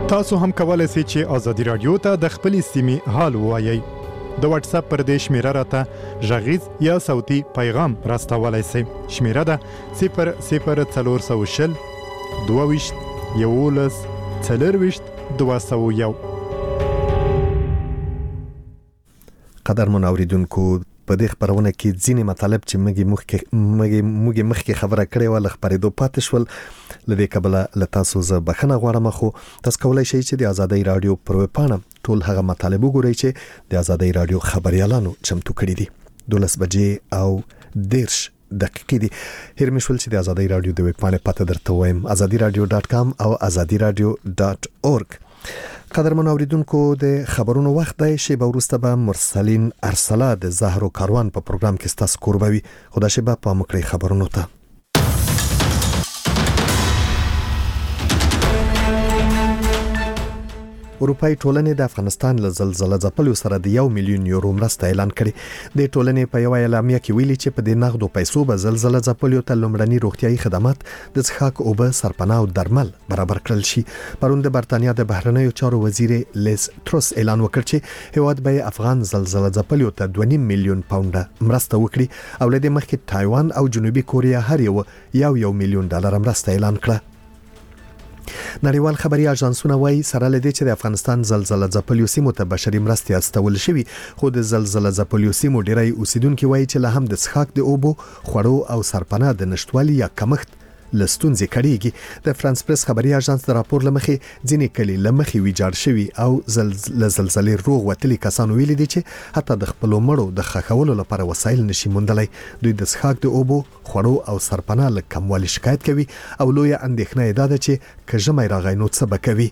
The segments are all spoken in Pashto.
تاسو هم کولای شئ چې ازادي رادیو ته د خپلې سیمې حال ووایئ. د واتس اپ پر دې شمیره راته غږیز یا صوتي پیغام راستولای شئ. شمیره ده 00420 22 11 40 201. قدرمن اوریدونکو، په دې خبرونه کې ځینې مطالب چې موږ مخکې خبره کړې و ل خبرېدو پاتې شول. لدې کبله له تاسو زه بخښنه غواړم، خو تاسو کولای شئ چې د آزادۍ رادیو پر ویب پاڼه ټول هغه مطالب وګورئ چې د آزادۍ رادیو خبريالانو چمتو کړي دي. 12 بجې او 10 دقیقې دي. هر مشول چې د آزادۍ رادیو د ویب پاڼې پته درته وایم، azadiradio.com او azadiradio.org. قدرمن اوریدونکو، د خبرونو وخت دی. شیبه وروسته به مرسلین ارسلا د زهرو کاروان په پروګرام کې ستاسو کوربوي. خدا شیبه په مکړی خبرونو ته. اروپای ټولنې د افغانستان له زلزلې ځپلو سره د 1 میلیون یورو مرسته اعلان کړي. د ټولنې په یو اعلامیه کې ویلي چې په دې نغدو پیسو به زلزلې ځپلو ته لومړني روغتيایي خدمات، د څښاک اوبه، سرپناه او درمل برابر کړل شي. پرون د برتانیا د بهرنیو چارو وزیر لیز تروس اعلان وکړ چې هیواد به افغان زلزلې ځپلو ته 2.5 میلیون پاونډه مرسته وکړي، او له دې مخکې تایوان او جنوبي کوریا هر یو 1 میلیون ډالر مرسته اعلان کړه. نړیوال خبري اژانسونه وايي سره لدې چې د افغانستان زلزلې ځپلو سیمو ته بشري مرستې استول شوې، خو د زلزلې ځپلو سیمو ډیری اوسیدونکو وايي چې له هم د څښاک د اوبو، خوړو او سرپناه د نشټوالي یا کمښت لستونځي کړيږي. د فرانس پریس خبري اژانس د راپور لمخې ځینې کلی لمخې ویجاړ شوی او زلزلې روغ وتلي کسانو ویلي دي چې حتی د خپل مړو د خښولو لپاره وسایل نشي موندلای. دوی د څښاک د اوبو، خوړو او سرپناه له کموالي شکایت کوي او لوی اندېښنه یې ده چې کژمای راغی نو څه بکوي.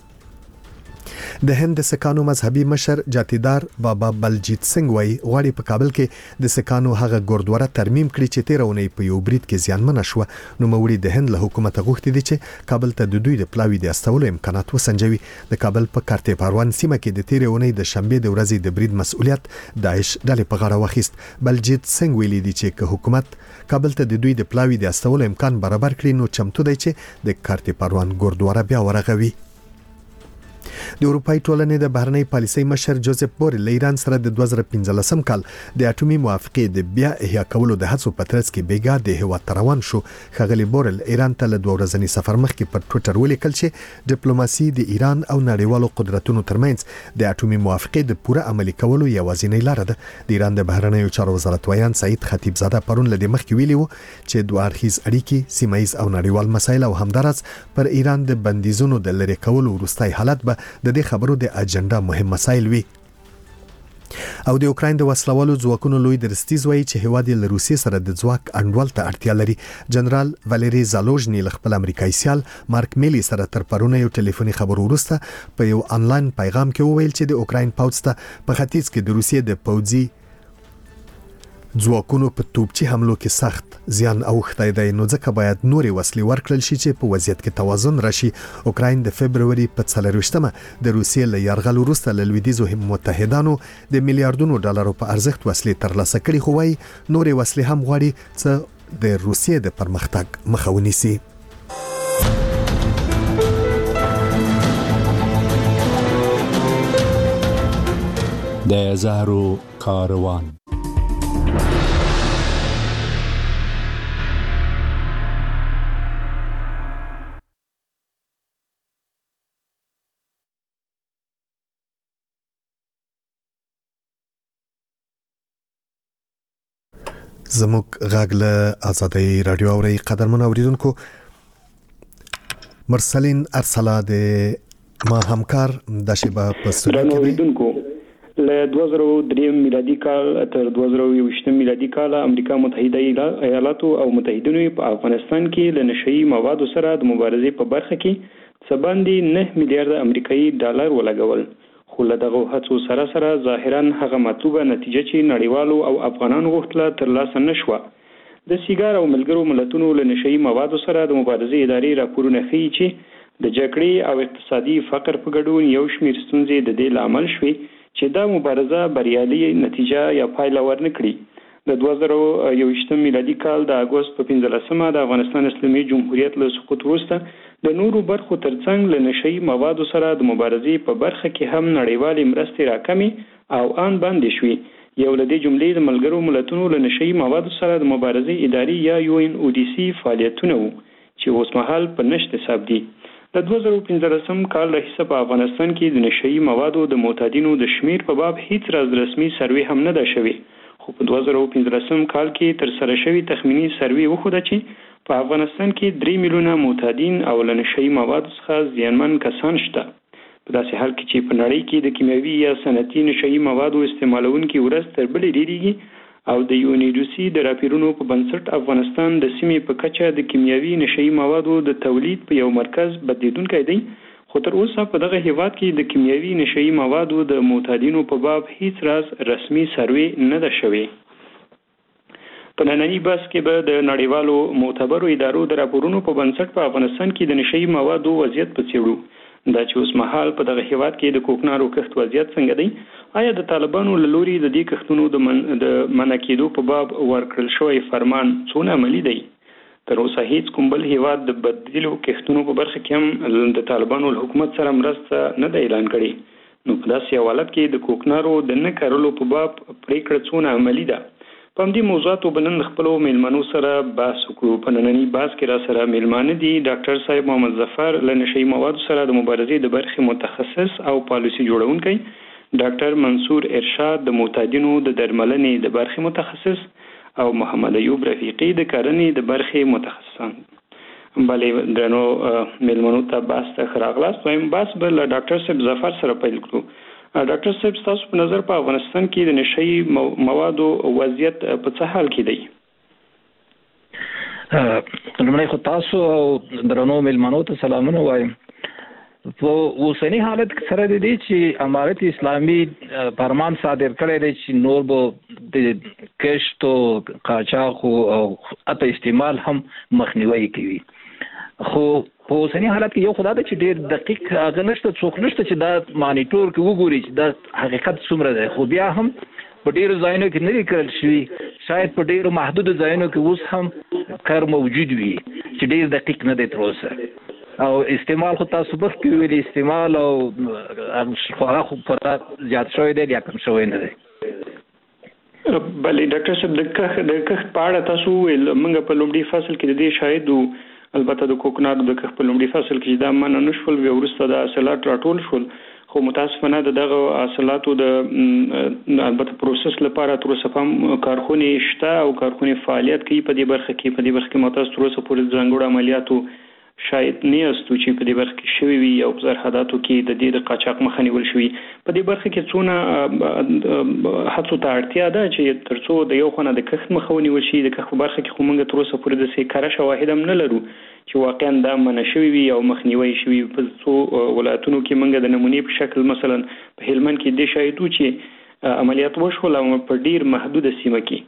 د هند سکانو مذهبي مشر جاتیدار بابا بلجیت سنگ وای غواړي په کابل کې د سکانو هغه ګوردواره ترمیم کړي چې 13 اونۍ په یو برید کې زیانمن شو. نو موري د هند له حکومت غوښتي دي چې کابل ته د دوی د پلاوی د استولو امکانات وسنجوي. د کابل په کارته پروان سیمه کې د 13 اونۍ د شنبه د ورځې د برید مسؤلیت داعش ډلې په غاړه واخیست. بلجیت سنگ ویلي دي چې که حکومت کابل ته د دوی د پلاوی د استولو امکان برابر کړي نو چمتو دی چې د کارته پروان ګوردواره بیا ورغوي. د اروپای ټولنې د بهرنۍ پالیسۍ مشر جوزف بورل ایران سره د 2015 کال د اټومي موافقې د بیا احیا کولو د هڅو په ترڅ کې بیګا د هیواد روان شو. خغلی بورل ایران ته له 2 ورځنی سفر مخکې په ټوئیټر ولیکل چې ډیپلوماسي د ایران او نړیوالو قدرتونو ترمنځ د اټومي موافقې د پوره عملي کولو یوازینۍ لار ده. د ایران د بهرنیو چارو وزارت ویان سعید خطیبزاده پرون له مخکې ویلي وو چې دوه اړخیز اړیکې، سیمایي او نړیوال مسایل او همدارس پر ایران د بندیزونو د لری کولو وروستۍ حالت به د دې خبرو د اجنډا مهم مسایل وي. او د اوکراین د وسلوالو ځواکونو لوی درستیز وایي چې هیواد له روسیې سره د ځواک انډول ته اړتیا لري. جنرال والری زالوژنی له خپل امریکایي سیال مارک میلی سره تر پرونه یو ټلیفوني خبرو وروسته په یو آنلاین پیغام کې وویل چې د اوکراین پوځ ته په ختیځ کې د روسیې د پوځي ځواکونو په توپچي حملو کې سخت زیان اوښتی دی، نو ځکه باید نورې وسلې ورکړل شي چې په وضعیت کې توازن راشي. اوکراین د فبرवरी په 24مه د روسیې له یرغل وروسته له لویدیځو متحدانو د میلیارډونو ډالرو په ارزښت وسلې ترلاسه کړي، خو وايي نورې وسلې هم غواړي چې د روسیې د پرمختګ مخه ونیسي. د زهرو کاروان. زموږ غږ له آزادۍ رادیو اوري. قدرمن اوریدونکو، مرسلین ارسلا د ما همکار د شیبه په ستوري اوریدونکو له 2003 میلادي کال تر 2020 میلادي کال امریکا متحده ایالاتو او متحدینو په افغانستان کې له نشئی موادو سره د مبارزې په برخه کې څه باندې 9 میلیارډ امریکایي ډالر ولګول، خو له دغه هڅو سره سره ظاهرا هغه مطلوبه نتیجه چې نړیوالو او افغانانو غوښتله ترلاسه نشوه. د سیګار او ملګرو ملتونو له نشئی موادو سره د مبارزې ادارې راپورونه ښیي چې د جګړې او اقتصادي فقر په ګډون یو شمېر ستونزې د دې لامل شوې چې دا مبارزه بریالي نتیجه یا پایله ورنکړي. د 2021 میلادي کال د اگست په 15مه د افغانستان اسلامي جمهوریت له سقوط وروسته د نورو برخو ترڅنګ له نشئی موادو سره د مبارزې په برخه کې هم نړیوالې مرستې راکمې او ان باندې شوې. یو لدی جملې د ملګرو ملتونو له نشئی موادو سره د مبارزې اداري یا UNODC فعالیتونه وو چې اوس مهال په نشت حساب دي. د 2015 کال راهیسه په افغانستان کې د نشئی موادو د معتادینو د شمیر په باب هیڅ راز رسمي سروې هم نه ده شوې. خو په 2015 کال کې تر سره شوی تخمینی سروې وښوده چې په افغانستان کې 3 میلیونه معتادین او له نشئی موادو څخه زیانمن کسان شته. په داسې حال کې چې په نړۍ کې د کیمیاوي یا صنعتي نشئی موادو استعمالونکي ورځ تر بلې ډیریږي او د UNODC د راپورونو په بنسټ افغانستان د سیمې په کچه د کیمیاوي نشئی موادو د تولید په یو مرکز بدلیدونکی دی. خو تر اوسه په دغه هیواد کې د کیمیاوي نشئی موادو د معتادینو په باب هیڅ راز رسمي سروې نه ده شوې. په نننی بحث کې به د نړیوالو معتبرو ادارو د راپورونو په بنسټ په افغانستان کې د نشئی موادو وضعیت په څېړو. دا چې اوس مهال په دغه هیواد کې د کوکنارو کښت وضعیت څنګه دی؟ آیا د طالبانو له لوري د دې کښتونو د منع کېدو په باب ورکړل شوی فرمان څونه عملي دی؟ تر اوسه هیڅ کوم بل هیواد د بدیلو کښتونو په برخه کې هم د طالبانو له حکومت سره مرسته نه دی اعلان کړی. نو په داسې حالت کې د کوکنارو د نه کارولو په باب پریکړه څونه عملي ده؟ په همدې موضوعاتو بلند خپلو میلمنو سره بحث وکړو. په نننی بحث کې را سره میلمانه دي ډاکټر صاحب محمد ظفر له نشئی موادو سره د مبارزې د برخې متخصص او پالیسي جوړونکی، ډاکټر منصور ارشاد د معتادینو د درملنې د برخې متخصص او محمد ایوب رفیقی د کرنې د برخې متخصصان. بلې درنو میلمنو ته بحث ته راغلاست. وایم بحث به له ډاکټر صاحب ظفر سره پیل کړو. ډاکټر صاحب ستاسو په نظر په افغانستان کې د نشئی موادو وضعیت په څه حال کې دی؟ لومړی خو تاسو او درنو میلمنو ته سلامونه وایم. په اوسنی حالت سره د دې چې امارت اسلامي فرمان صادر کړی دی چې نور به د کښت او قاچاق او حتی استعمال هم مخنیوي کوي. خو په اوسنی حالت کې یو خدای ته چې ډېر دقیق هغه نشته، څوک نشته چې دا مانیټور کې وګوري چې دا حقیقت څومره دی. خو بیا هم په ډېرو ځایونو کې نه دی کړل شوي، شاید په ډېرو محدودو ځایونو کې اوس هم کار موجود وي چې ډېر دقیق نه دی تر اوسه. او استعمال خو تاسو بس کې ویلي استعمال او هغه خو پوره زیات شوی دی یا کم شوی نه دی. بلې ډاکټر صاحب د کښت په اړه تاسو ویل موږ په لومړي فصل کې د دې شاهد وو، البته د کوکنارو د کښت په لومړي فصل کې دا منع نه شول، بیا وروسته د حاصلات راټول شول. خو متاسفانه دغه حاصلاتو د البته پروسس لپاره تر اوسه هم کارخونې شته او کارخونې فعالیت کوي په دې برخه کې. په دې برخه کې متاسف تر اوسه پورې ځانګړو عملیاتو شاید نه استو چې په دې برخه کې شوی وي او په سرحداتو کې د دې د قاچاق مخه نیول شوی. په دې برخه کې څونه هڅو ته اړتیا ده چې ترڅو د یو خانه د کښت مخه ونیول شي. د کښت په برخه کې خو موږ تر اوسه پورې د سیکاره شواهد هم نه لرو چې واقعا دا منع شوی وي او مخنیوي شوی. په څو ولایتونو کې موږ د نمونې په شکل مثلا په هلمند کې د شاهدو چې عملیات وشول او په ډیر محدوده سیمه کې.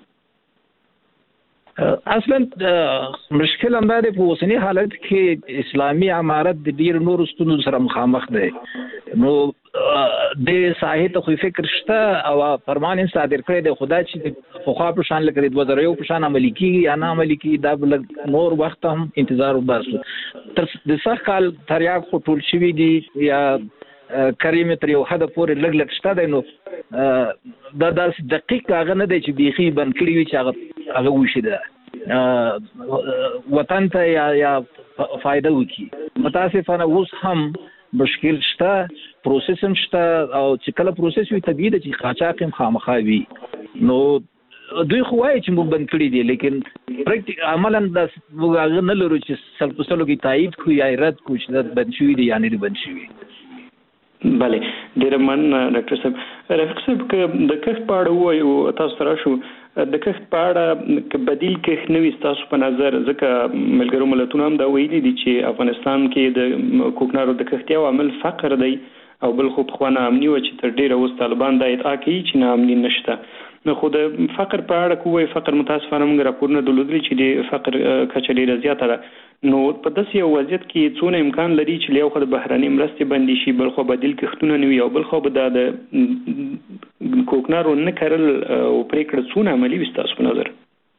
اصلا مشکل هم دا دی په اوسني حالت کې اسلامي امارت د ډیر نور ستونزو سره مخامخ دی. نو د ساحې ته خو فکر شته او فرمان صادر کړی دی، خدای چې خو په شان لکه د 2001 په شان عملي کیږي یا نه عملي کیږي دا بل نور وخت هم انتظار وباسو. تر د سخت کال تریاق خو ټول شوي دي یا کریم تر یو حد پورې لږ لږ شته دی. نو دا داسې دقیق هغه نه دی چې بیخي بند کړي وي چې هغه وشي ده وطن ته یا فایده وکړي. متاسفانه اوس هم مشکل شته، پروسس هم شته او چې کله پروسس وي طبیعي ده چې قاچاق هم خامخا وي. نو دوی خو وایي چې موږ بند کړي دي، لیکن عملا دا موږ هغه نه لرو چې سل په سلو کې تایید کړو یا رد کړو چې دا بند شوي دي یا نه دي بند شوي. بله ډیره مننه ډاکټر صاحب. رفیق صاحب که د کښت په اړه ووایو تاسو ته راشو، د کښت په اړه که بدیل کښت نه وي ستاسو په نظر، ځکه ملګرو ملتونو هم دا ویلي دي چې افغانستان کې د کوکنارو د کښت یو عامل فقر دی او بل خو پخوا ناامني وه چې تر ډیره اوس طالبان دا ادعا کوي چې ناامني نشته. نو خو د فقر په اړه کوی فقر متاسفانه موږ راپورونه درلودلي چې د فقر کچه ډیره زیاته ده. نو په داسې یو وضعیت کې څونه امکان لري چې یو خو د بهرنۍ مرستې بندي شي، بل خو بدیل کښتونه نه وي او بل خو به دا د کوکنارو نه کرل او پریکړه څونه عملی وستاسو په نظر؟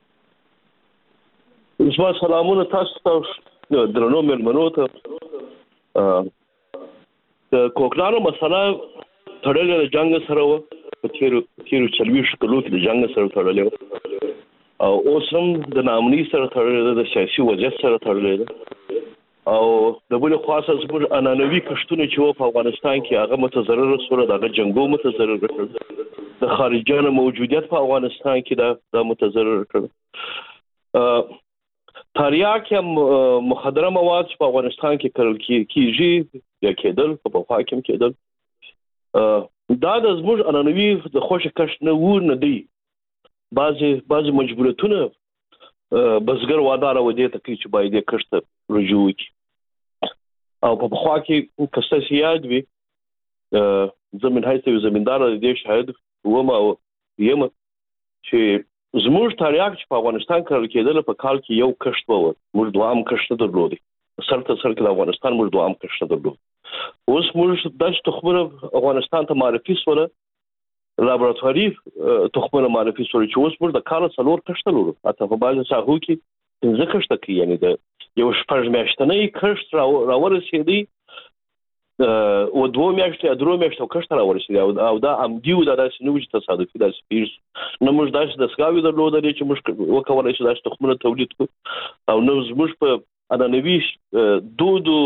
زما سلامونه تاسو ته درنو مېلمنو ته. د کوکنارو مسله تړلې د جنګ سره و، په تیرو 40 کلو کې د جنګ سره تړلې و، او اوس هم د ناامنۍ سره تړلې ده، د سیاسي وضعیت سره تړلې ده. او د بل خاصه زموږ انانوي کشتونه چې و په افغانستان کې هغه متضرر سره، دغه جنگو متضرر کړل، د خارجيانو موجودیت په افغانستان کې دا متضرر کړل. تریاک یا مخدره مواد په افغانستان کې کرل کیږي یا کېدل، په پخوا کې هم کېدل. دا د زموږ انانوي د خوښ کشت نه و نه دی. بعضی مجبورتونه بزګر وادار و دې ته کوي چې باید یې کشت رجوع وکړي. او په پخوا کې که ستاسو یاد وي، زه من حیث یو زمیندار د دې شاهد وم او یم چې زموږ تریاک چې په افغانستان کرل کېدل په کال کې یو کشت و، موږ دوام کشت درلودی، سر ته سر کې د افغانستان موږ دوام کشت درلود. اوس موږ داسې تخمونه افغانستان ته معرفي سوله، لابراتواري تخمونه معرفي سوله چې اوس موږ د کال 4 کشت لرو، حتی په بعضو ساحو کې 5 کشت کوي، یعنی د یو 6 میاشتنی کشت راورسېدی او 2 میاشتې یا 3 میاشتې کشت راورسېدی. او دا عمدي و، دا داسې نه و چې تصادفي داسې پیښ نه. موږ داسې دستګاوې درلودلې چې موږ وکولی شو داسې تخمونه تولید کړو، او نه زموږ په انانوي دودو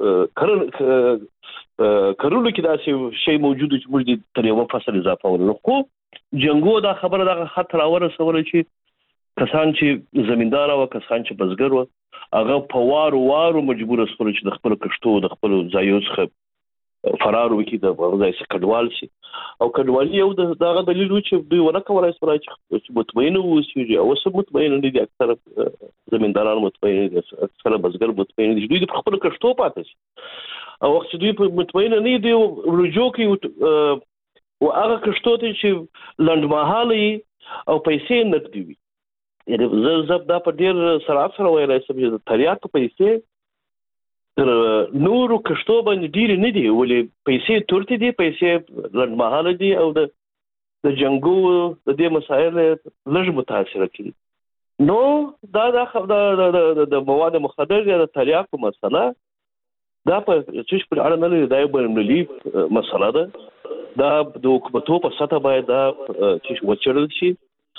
کرلو کې داسې شی موجود چې موږ دې تر یو فصل اضافه ورلو. خو جنګو دا خبره دغه خط راورسوله چې کسان چې زمیندار او کسان چې بزګر و، هغه په وارو مجبور شول چې د خپل کشتو د خپل ځایو څخه فرار وکړي، د ځای څخه کډوال شي. او کډوالي یو دغه دلیل و چې دوی ونه کولای شول چې مطمئن اوسېږي، او اوس مطمئن نه دي. اکثره زمینداران مطمئن دي، اکثره بزګر مطمئن دي، دوی د خپل کشتو پاتې شي. او وخت چې دوی مطمئن نه دي رجوع کوي او هغه کشتو ته چې لنډمهاله او پیسې نقدي وي. یعنی زه دا په ډېر سرعت سره ویلی شم چې د تریاکو پیسې تر نورو کشتو باندې ډېرې نه دي، ولې پیسې تورتې دي، پیسې لنډمهاله دي، او د جنګو د دې مسایل لږ متاثره کړي. نو دا د مواد مخدر یا د تریاکو مسله دا په څه په اړه نه لري، دا یو بین‌المللي مسله ده. دا د حکومتو په سطح باید دا چې وڅېړل شي.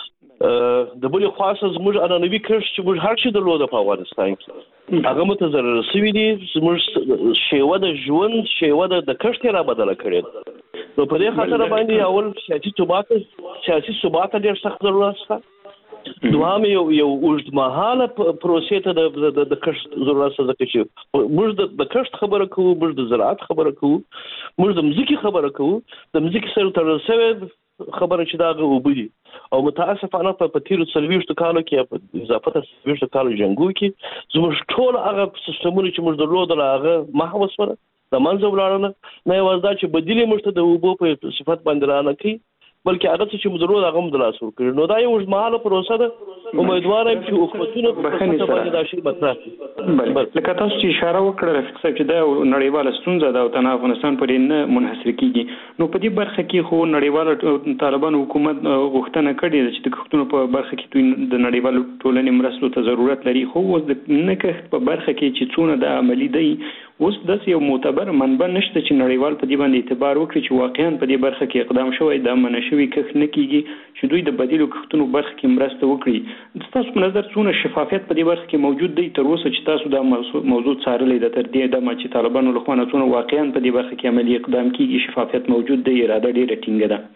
د بلې خاصه زموږ انانوي کشت چې موږ هر شي درلوده په افغانستان کې، هغه متضرر شوي دي. زموږ شیوه د ژوند، شیوه د کشت یې را بدله کړې ده. نو په دې خاطر باندې اول سیاسي ثبات ډېر سخت ضرورت شته. دوام یو اوږدمهاله پروسې ته د کشت ضرورت شته، ځکه چې موږ د کشت خبره کوو، موږ د زراعت خبره کوو، موږ د مځکې خبره کوو. د مځکې سره تړل شوې خبره چې دا هغه اوبه دي. او متاسفانه په تیرو 40 کالو کې په اضافه تر 40 کالو جنګو کې زموږ ټول هغه سیستمونه چې موږ درلودل هغه محو شول، د منځه ولاړل. نه یوازې دا چې بدیل موږ ته د اوبو په صفت باندې رانه کوي، بلکې هغه چې موږ درلود هغه هم د لاس ورکړي. نو دا یو اوږدمهاله پروسه ده. امیدوار یم چې حکومتونه په خپله باندې دا شی مطرح کړي. لکه تاسو چې اشاره وکړه رفیق صاحب چې دا نړیواله ستونزه ده او تنها افغانستان پرې نه منحصر کیږي، نو په دې برخه کې خو نړیواله طالبانو حکومت غوښتنه کړې ده چې د کښتونو په برخه کې دوی د نړیوالو ټولنې مرستو ته ضرورت لري. خو اوس د نه کښت په برخه کې چې څونه د عملي دی، اوس داسې یو معتبر منبع نشته چې نړیوال په دې باندې اعتبار وکړي چې واقعا په دې برخه کې اقدام شوی، دا منع شوی کښت نه کیږي چې دوی د بدیلو کښتونو برخه کې مرسته وکړي. تاسو په نظر څونه شفافیت په دې برخه کې موجود دی تر اوسه چې تاسو دا موضوع څارلې ده؟ تر دې دمه چې طالبانو له خوا نه څونه واقعا په دې برخه کې عملي اقدام کیږي، شفافیت موجود دی، اراده ډېره ټینګه ده؟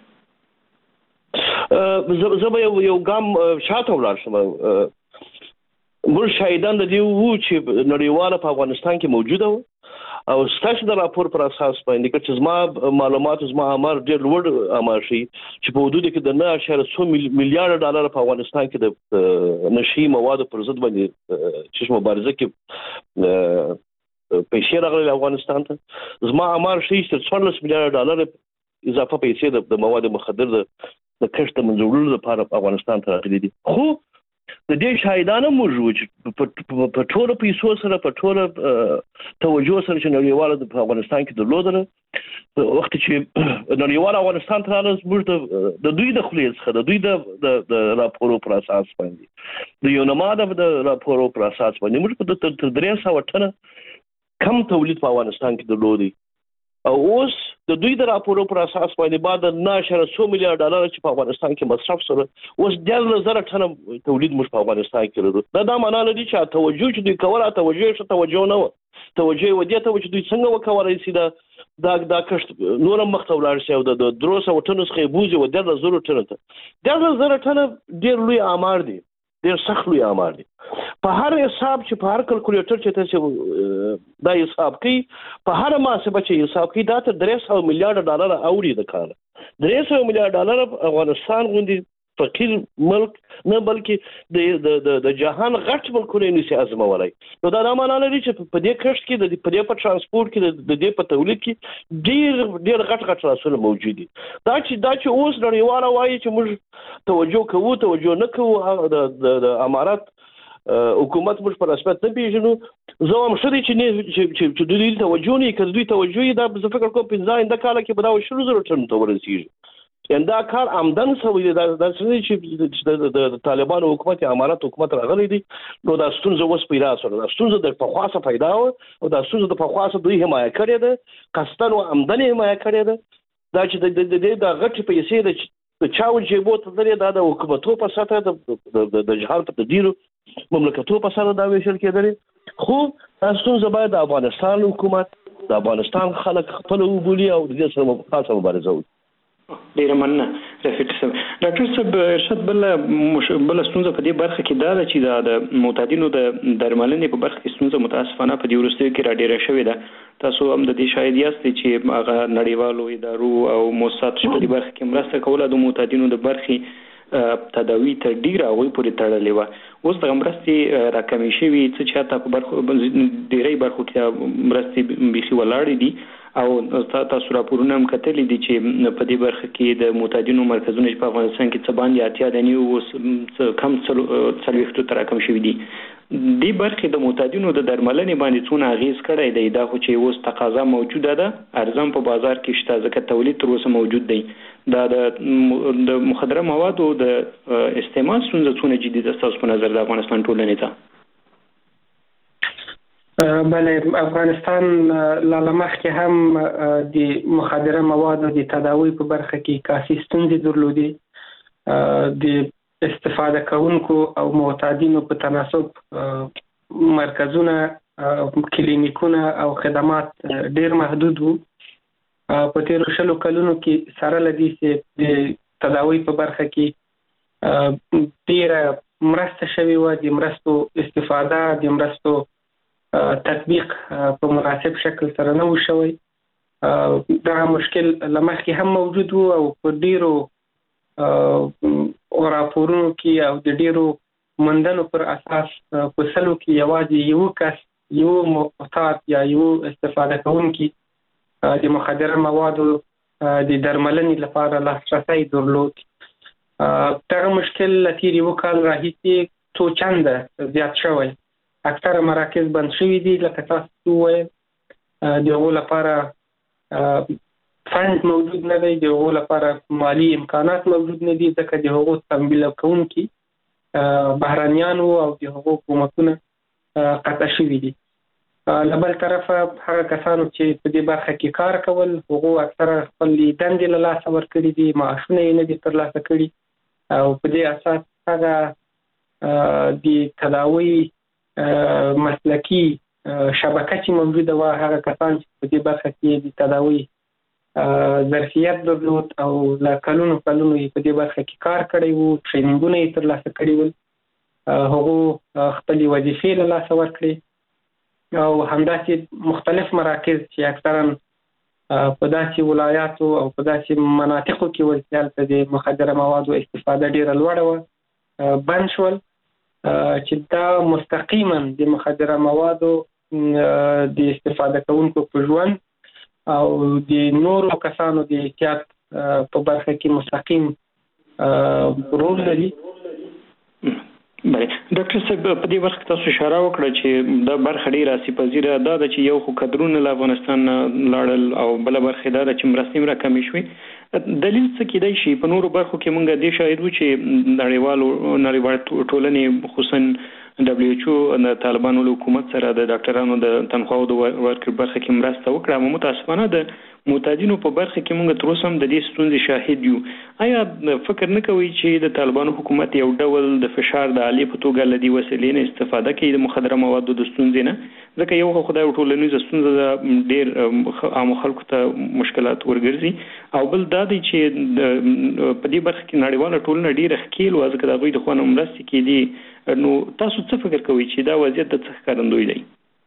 زه به یو ګام شاته ولاړ شم. موږ شاهدان د دې وو چې نړیواله په افغانستان کې موجوده وه، او ستاسو د راپور پر اساس باندې چې زما معلومات، زما امر ډېر لوړ امر شي چې په حدود کې د 9.1 میلیارډ ډالر په افغانستان کې د نشي موادو پر ضد باندې چې مبارزه کې پیسې راغلي افغانستان ته. زما امر شي چې 14 میلیارډ ډالر اضافه پیسې د مواد مخدر د کښت منځوړلو لپاره افغانستان ته راغلي دي. خو د دې شاهدانه موجود چې په ټولو پیسو سره، په ټولو توجه سره چې نړیواله په افغانستان کې درلودله، وخت چې نړیوال افغانستان ته راځي موږ د دوی د خلیص څخه د دوی د راپورو پر اساس باندې د یونما د راپورو پر اساس باندې موږ په 300 ټنه کم تولید په افغانستان کې درلودي او اوس د دوی د راپورو پر اساس باندې بعد د 9.1 میلیارډ ډالر چې په افغانستان کې مصرف سره اوس 10,000 ټنه تولید موږ په افغانستان کې لرو دا معنی لري چې توجه چې دوی کوله توجه نه و توجه ودی ته چې دوی څنګه وکولای شي دا کښت نور مخ ته ولاړ شي او د 300 ټنو څخه بوزي و 10,000 ټنو ته 10,000 ټنه ډېر لوی آمار دي ډېر سخت لوی آمار دي په هر حساب چې په هر کلکولیټر چې تاسو دا حساب کوي په هر محاسبه چې حساب کوي دا ته 300 میلیارډ ډالر اوړي د کال 300 میلیارډ ډالر افغانستان غوندي فقیر ملک نه بلکې د جهان غټ ملکونه نشي ازمولای نو دا معنی لري چې په دې کښت کې د دې په ترانسپورت کې د دې په تولید کې ډېر غټ راسونه موجود دي دا چې اوس نړیواله وایي چې موږ توجه نه کوو د امارات حکومت موږ په رسمیت نه پیژنو زه هم شری چې دوی توجه نه کوي دوی توجه دا زه فکر کوم 15 کال کې به دا 200 ټن ته ورسیږي دا کار آمدن سوی دا چې د طالبانو حکومت یا امارات حکومت راغلی دي نو دا ستونزه اوس پیدا شوه دا ستونزه د پخواسه پیدا و او دا ستونزه د پخواسه دوی حمایت کړی ده قصدن او آمدن حمایت کړی ده دا چې د غټ پیسې د چاو جیبو ته درې دا د حکومتو په سطح د جهان په ډیرو مملکتو په سره دا ویشل کېدل خو دا ستونزه باید د افغانستان حکومت د افغانستان خلک خپل وبولي او د دې سره خاصه مبارزه وکړي ډیره مننه رفیق صاحب ډاکټر صاحب ارشاد بل ستونزه په دې برخه کې دا چې د معتادینو د درملنې په برخه کې ستونزه متاسفانه په دې وروستیو کې را ډیره شوې ده تاسو هم د دې شاهد یاست چې هغه نړیوالو ادارو او مؤسساتو په دې برخه کې مرسته کوله د معتادینو د برخې تداوی تر ډیره هغوی پورې تړلې وه اوس دغه مرستې راکمې شوي څه چې حتی په برخو ډیری برخو کې مرستې بیخي ولاړې دي او تاسو راپورونه هم کتلي دي چې په دې برخه کې د معتادینو مرکزونه په افغانستان کې څه باندې 80 دني او کم 40 تر کم شوي دي دې برخه د معتادینو د درملنې باندې څونه اغیز کړی دی دا خو چې اوس تقاضا موجوده ده ارزان په بازار کې شته ځکه تولید تر اوسه موجود دی دا د مخدره موادو د استعمال څونه جدي ده تاسو په نظر د افغانستان ټولنې ته بله افغانستان لاله مخکې هم د مخدره موادو د تداوی په برخه کې کافي ستونزې درلودې د استفاده کوونکو او معتادینو په تناسب مرکزونه کلینیکونه او خدمات ډیر محدود وو په تیرو 20 کلونو کې سره لدی چې د تداوی په برخه کې ډیره مرسته شوې وه د مرستو استفاده د مرستو تطبیق په مناسب شکل سره نه و شوی دا مشکل لمخکې هم موجود وو او په ډیرو راپورونو کې او د ډیرو مندنو پر اساس په سلو کې یوازې یو کس یو معتاد یا یو استفاده کوونکی د مخدره موادو د درملنې لپاره لاسرسی درلود دغه مشکل لتیر یو کال راهیسې څو چنده زیات شوی اکثر مراکز بند شوي دي لکه تاسو وایي د هغو لپاره فند موجود نه دی د هغو لپاره مالی امکانات موجود نه دي ځکه د هغو تمویل کوونکي بهرنیان وو او د هغو حکومتونه قطع شوي دي له بل طرفه هغه کسانو چې په دې برخه کې کار کول هغو اکثره خپل دندې له لاسه ورکړي دي معاشونه یې نه دي ترلاسه کړي او په دې اساس هغه د تداوی مسلکی شبکه چې موجوده وه هغه کسان چې په دې برخه کې د تداوی ظرفیت درلود او له کلونو یې په دې برخه کې کار کړی وو ټرینینګونه یې ترلاسه کړي ول هغو خپلې وظیفې له لاسه ورکړې او همداسې مختلف مراکز چې اکثرا په داسې ولایاتو او په داسې مناطقو کې ول چې هلته د مخدره موادو استفاده ډیره لوړه وه بند شول چې دا مستقیما د مخدره موادو د استفاده کوونکو په ژوند او د نورو کسانو د احتیاط په برخه کې مستقیم رول لري بله ډاکټر صاحب په دې وخت تاسو اشاره وکړه چې د برخه ډیره سپازیره دا د چې یو خو کډرونه له افغانستان لاړل او بل برخه دا چې مرستې راکمې شوې دلیل څه کېدای شي په نورو برخو کې مونږ دې شاهد وو چې نړیوال ټولنې خصوصا WHO د طالبانو حکومت سره د ډاکټرانو د تنخواو د ورکړې برخه کې مرسته وکړه متاسفانه د معتادینو په برخه کې موږ تر اوسه هم د دې ستونزې شاهد یو آیا فکر نه کوي چې د طالبانو حکومت یو ډول د فشار د عالی په توګه لدی وسیلې نه استفاده کوي د مخدره موادو د ستونزې نه ځکه یو خدای ټولنیز ستونزه ډیر عام خلکو ته مشکلات ورګرځي او بل دا دی چې په دې برخه کې نړیواله ټولنه ډیر ښکیل او ځکه د غوي د خوانو مرستې کې دي نو تاسو څه فکر کوئ چې دا وضعیت د څه ښکارندوی دی؟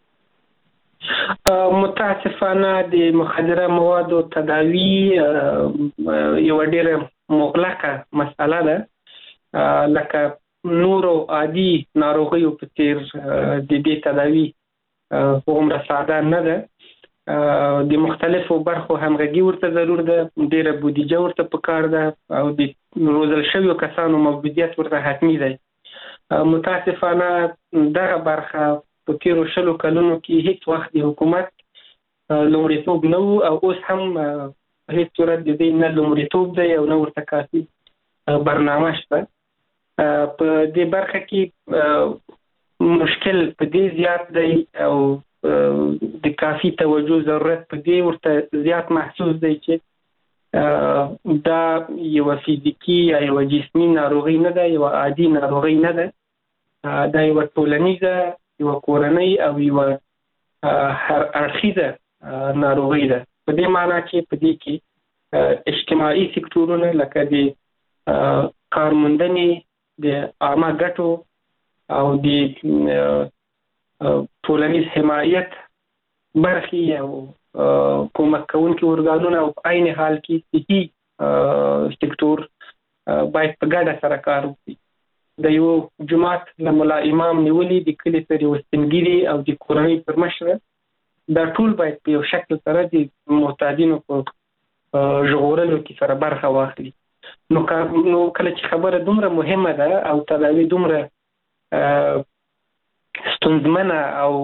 متاسفانه د مخدره موادو تداوی یو ډېر مغلقه مسأله ده لکه نورو عادي ناروغیو په څیر د دې تداوی عمره ساده نه ده د مختلفو برخو همغږي ورته ضرور ده ډېره بودیجه ورته پکار ده او د روزل شویو کسانو موجودیت ورته حتمي دی متاسفانه دغه برخه په تیرو 20 کلونو کې هیڅ وخت د حکومت لومړیتوب نه و او اوس هم هیڅ صورت د دې نه لومړیتوب دی او نه ورته کافي برنامه شته په دې برخه کې مشکل په دې زیات دی او د کافي توجه ضرورت په دې ورته زیات محسوس دی چې دا یو فزیکی یا یو جسمي ناروغي نه ده یو عادي ناروغي نه ده دا یو ټولنیزه یو کورنۍ او یو هر اړخیزه ناروغي ده په دې معنی چې په دې کې اجتماعي سکتورونه لکه د کارموندنې د عامه ګټو او د ټولنیز حمایت برخې او کومک کوونکي ارګانونه او په عین حال کې صحي سکتور باید په ګډه سره کار وکړي د یو جماعت له ملا امام نیولي د کلي سره یو سپینګیري او د کورنۍ پر مشر دا ټول باید په یو شکل سره د معتادینو په ژغورلو کې سره برخه واخلي نو کله چې خبره دومره مهمه ده او تداوی دومره ستونزمنه او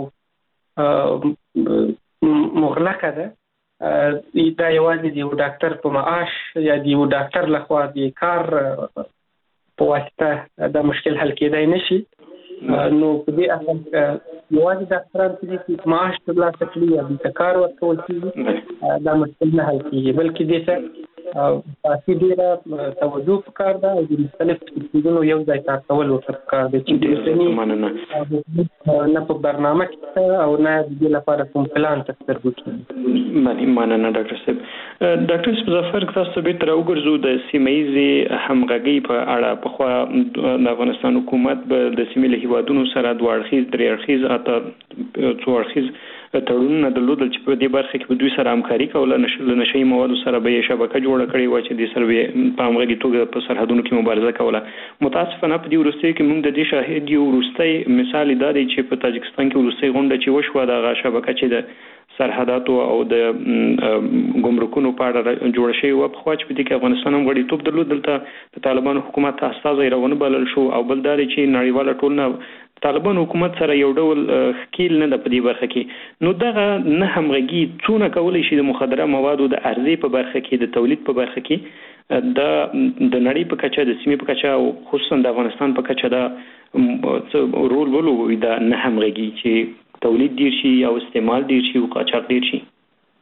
مغلقه ده دا یوازې د یو ډاکټر په معاش یا د یو ډاکټر لخوا د کار په واسطه دا مشکل حل کېدای نشي نو په دې اړه یوازې ډاکټران چې معاش ترلاسه کړي یا د کار ورکول کېږي دا مشکل نه حل کېږي بلکې دې ته کافي ډېره توجه پکار ده او د مختلفو څیزونو یو ځای کار کول ورته پکار دی چې نه په برنامه کې او نه د دې لپاره کوم پلان ته سترګو کېږي مننه ډاکټر صاحب ډاکټر ظفر تاسو به تر وګرځو د سیمایي همغږي په اړه په خو د افغانستان حکومت به د سیمې هیوادونو سره دوه اړخیز درې اړخیز اته څو اړخیز تړونونه درلودل چې په دې برخه کې په دوی سره همکاري کوله نشي موادو سره به شبکه جوړه کړې و چې د سروې په همغږي توګه په سرحدونو کې مبارزه کوله متاسفانه په دې وروستي کې موږ د دې شاهد یو وروستي مثال دا دی چې په تاجکستان کې وروستي غونډه چې وشوه د شبکه چې د سرحداتو او د ګمرکونو په اړه جوړ شوی و په خو چې په دې کې افغانستان هم غړیتوب درلود دلته د طالبانو حکومت استازي راونه بلل شو او بل دا چې نړیواله ټولنه طالبان حکومت سره یو ډول خکیل نه د پدې برخه کې نو دغه نه همغږي څونه کولای شي د مخدره موادو د ارزي په برخه کې د تولید په برخه کې د نړۍ په کچه د سیمې په کچه او خصوصا د افغانستان په کچه دا رول ولوي د نه همغږي چې تولید ډیر شي او استعمال ډیر شي او قاچاق ډیر شي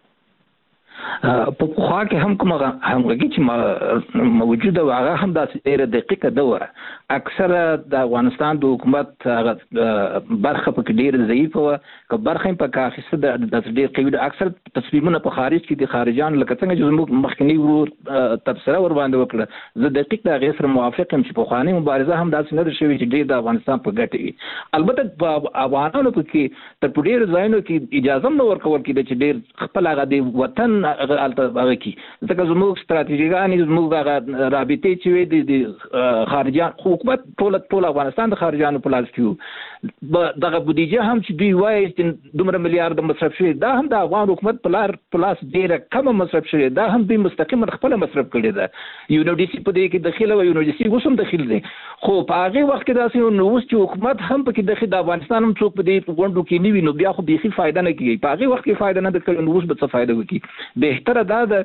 په خوا کې هم کومه همغږي چې موجوده و هغه هم د ډېر دقیقه ده اکثره د افغانستان د حکومت برخه په ډېر ضعیفه و که برخه په کاخصه د ډېر قوي اکثر تصمیمونه په خارج کې د خارجان لکه څنګه چې زموږ مخکنی ورور تبصره ور باندې وکړه زه دقیق د هغې سره موافق یم چې پخوانۍ مبارزه هم داسې نه ده شوې چې ډېر د افغانستان په ګټه وي البته په افغانانو کې تر ډېرو ځایونو کې اجازه هم نه ورکول کېده چې ډېر خپل هغه د وطن هغه الته کی ځکه زموږ ستراتیژیګان زموږ رابطې چې وي د خارجي حکومت ټول افغانستان د خارجانو په لاس کې دغه بودیجه هم چې دوی وایي چې دومره میلیارډ مصرف شوی دا هم د افغان حکومت په لاس ډیره کم مصرف شوی دا هم دوی مستقیما خپل مصرف کړی ده یو نو ډي سي په دې کې داخله و یو نو ډي سي اوس هم داخل دی خو په هغه وخت کې داسې نو اوس چې حکومت هم پکې داخل د افغانستان هم څوک په دې غونډو کې نیوي نو بیا خو بيخي فائدہ نه کوي په هغه وخت کې فائدہ نه کوي نو اوس به څه فائدہ وکړي بهتره دا ده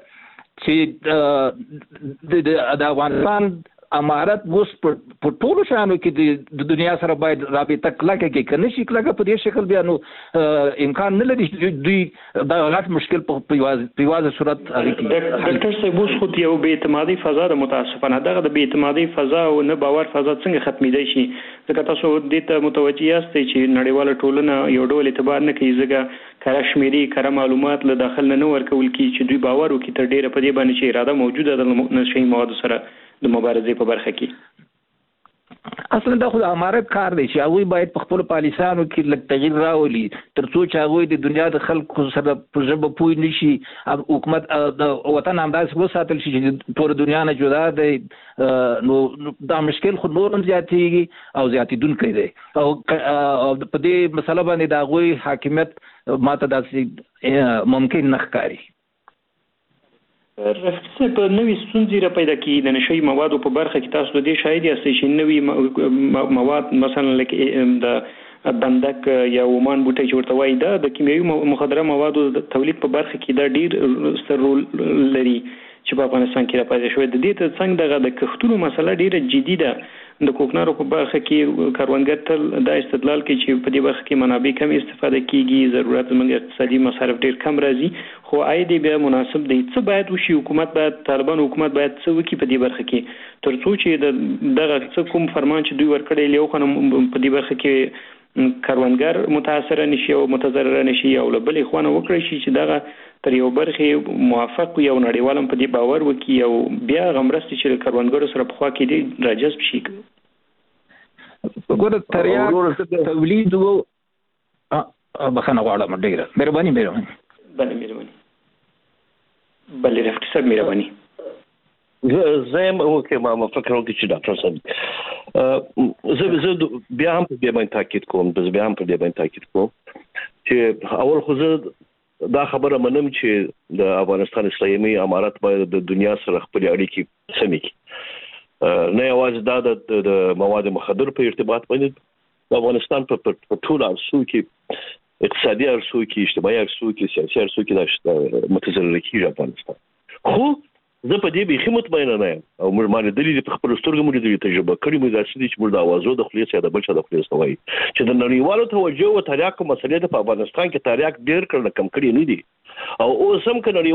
چې د افغانستان امارت اوس په ټولو شانو کې د دنیا سره باید رابطه کلکه کې کنه شي کلکه په دې شکل بیا نو امکان نه لري دوی دا غلط مشکل په یوازې صورت هغه کې ډاکټر صاحب اوس خو یو بې اعتمادي فضا د متاسفانه دغه د بې اعتمادي فضا او نه باور فضا څنګه ختمېدای شي ځکه تاسو دې ته متوجه یاست چې نړیواله ټولنه یو ډول اعتبار نه کوي ځکه کره شمیري کره معلومات له داخل نه ورکول کی چې دوی باور وکړي تر ډیره په دې باندې چې اراده موجوده ده نشي مواد سره د مبارزې په برخه کې اصلا دا خو د امارت کار دی چې هغوی باید په خپل پالیسانو کې لږ تغییر راولي تر څو چې هغوی د دنیا د خلکو سره په ژبه پوه نشي حکومت د وطن همداسې وساتل شي چې ټول دنیا نه جدا دی نو دا مشکل خو نور هم زیاتېږي او زیاتېدونکی دی او په دې مسله باندې د هغوی حاکمیت ماته داسې ممکن نه ښکاري رفیق په نوې ستونزې را پیدا کیږي د نشي موادو په برخه کې تاسو د دې شاهد یاستئ چې نوې مواد مثلا لکه د بندک یا ومان بوټي چې ورته وایي د کیمیاوي مخدره موادو د تولید په برخه کې دا ډیر ستر رول لري چې په افغانستان کې را پیدا شوی د دې ته څنګه د کښتونو مسله ډیره جدي ده د کوکنارو په برخه کې کاروانګر تل دا استدلال کوي چې په دې برخه کې منابع کم استفاده کیږي ضرورت زموږ اقتصادي مصارف ډیر کم راځي خو عاید بیا مناسب دی څه باید وشي حکومت باید طالبان حکومت باید څه وکړي په دې برخه کې تر څو چې دغه څه کوم فرمان چې دوی ورکړی لیو خو په دې برخه کې کاروانګر متاثر نشي او متضرر نشي او له بلې خوانه وکړي شي چې دغه تر یو برخه موافق یو نړیوالم په دې باور وکړي او بیا غمرستي چې کاروانګرو سره په خوا کې دی راجذب شي وګوره تریاک تولید وو بخنه غواړم ډیره مهرباني مهرباني بلې رفیق صاحب مهرباني زم اوکې ما فکر وکړ چې ډاکټر صاحب زه بیا هم په دې باندې تاکید کوم چې اول خو زه دا خبره منم چې د افغانستان اسلامي امارت باید د دنیا سره خپل اړیکې سمې کړي نه یوازې دا د مواد مخدر په ارتباط باندې د افغانستان په ټول ارسو کې اقتصادي ارسو کې اجتماعي ارسو کې سیاسي ارسو کې د متضرر کیږي افغانستان خو زه په دې بيخي مطمئنه نه یم او موږ دلیل په خپل سترګو موږ د تجربه کړې موږ داسې دي چې موږ د اوازو د خلیص یا د بل څه د خلیص نوای چې د نړیوالو توجه او تریاک مسلې د افغانستان کې تریاک ډیر کړل کم کړی نه دي او اوس هم کې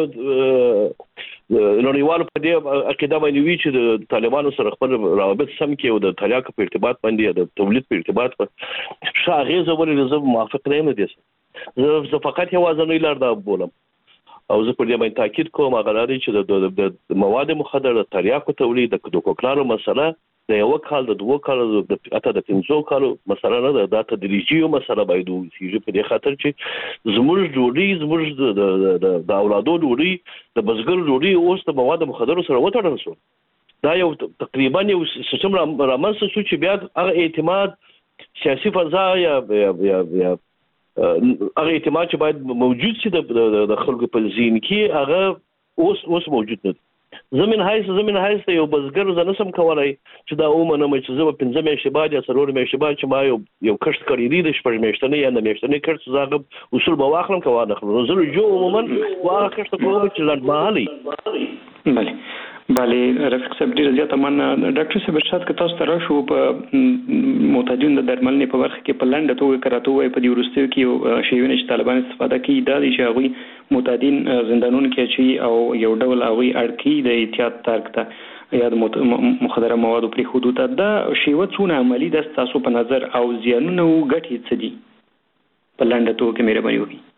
نړیوالو په دې عقیده باندې وی چې د طالبانو سره خپل روابط سم کې او د تریاک په ارتباط باندې د تولید په ارتباط شاغه زولې زو موافق نه یم دي زه فقط یو ځنوي لار دا بولم او زه پر دې باندې تاکید کوم هغه لري چې د مواد مخدر د تریاکو تولید د کوکلارو مسله د یو کال د دوه کال د اته د 500 کالو مسله نه ده د تدریجي مسله باید وسیږي په دې خاطر چې زموږ جوړي زموږ د اولادو جوړي د بزګر جوړي اوس د مواد مخدر سره وتړل شو دا یو تقریبا یو سیستم رامنځته شو چې بیا هغه اعتماد سیاسي فضا یا هغه اعتماد چې باید موجود شي د خلکو په ذهن کې هغه اوس موجود نه زمين هايس یو بزګر زنه سم کولای چې دا اومنه چې زه په 15 میاشتې بعد یا 3 میاشتې بعد چې ما یو کښت کړی دی د 6 میاشتې یا 9 میاشتې کښت زغه اصول به واخلم کوه نه خلک زه جو عموما واغه کښت کوم چې لاندې بله رفیق صاحب ډیر زیاته من ډاکټر صاحب ارشاد که تاسو تر شو په معتادین د درملنې په برخه کې په لنډه توګه کراته وای په دې ورستیو کې شیونه چې طالبان استفاده کوي دا دي چې هغه معتادین زندانونو کې چي او یو ډول هغه اړکی د احتیاط ترک ته یا د مخدره موادو پر حدود دا شیوه څونه عملی د تاسو په نظر او زیانونه او ګټې څه دي په لنډه توګه مهرباني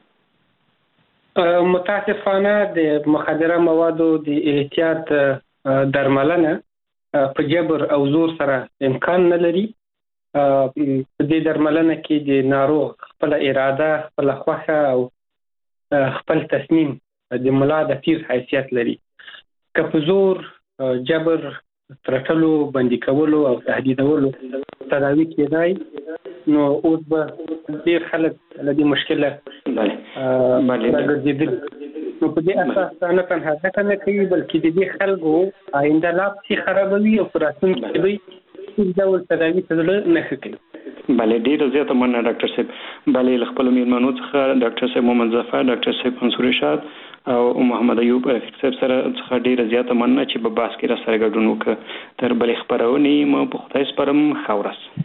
وکړئ متاسفانه د مخدره موادو د احتیاط درملنه په جبر او زور سره امکان نه لري په دې درملنه کې د ناروغ خپل اراده خپل خوښه او خپل تصمیم د ملا د پیر حیثیت لري. که په زور جبر ترټلو بندي کولو او تهدیدولو تداوی کېدای نو اوس به ډېر خلک له دې مشکله راګرځېدلي. نو په دې اساس نه تنها ګټه نه کوي بلکې د دې خلکو آینده لا پسې خرابوي او په راتلونکي کې دوی هیڅ ډول تداوي ته زړه نه ښه کوي. بله ډېره زیاته مننه ډاکټر صاحب. بله له خپلو میلمنو څخه ډاکټر صاحب محمد ظفر، ډاکټر صاحب منصور رشاد او محمد ایوب رفیق صاحب سره څخه ډېره زیاته مننه چې په بحث کې را سره ګډون وکړه. تر بلې خپرونې مو په خدای سپارم. ښه ورځ.